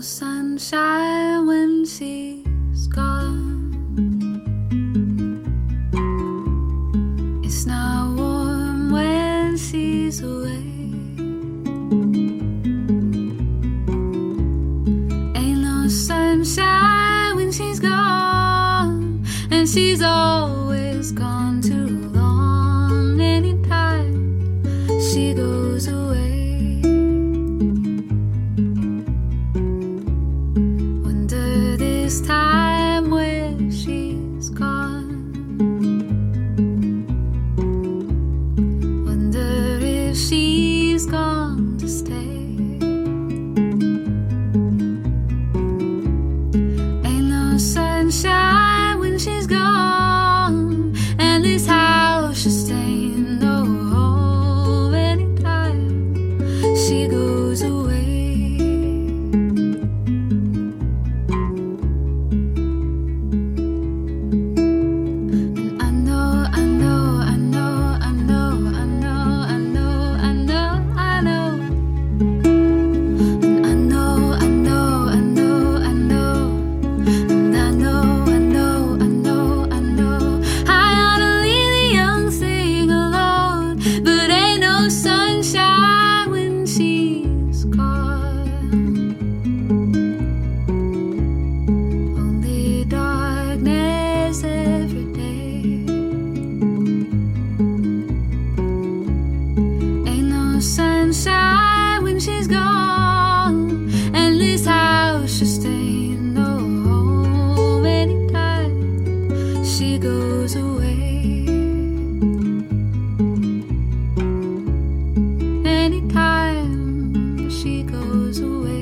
sunshine when she's gone. It's not warm when she's away. Ain't no sunshine when she's gone, and she's always gone too long. Anytime she goes away, this time when she's gone, wonder if she's gone to stay. Ain't no sunshine when she's gone, and this house just ain't no home anytime she goes away. Sunshine when she's gone, and this house just ain't no home anytime she goes away. Anytime she goes away.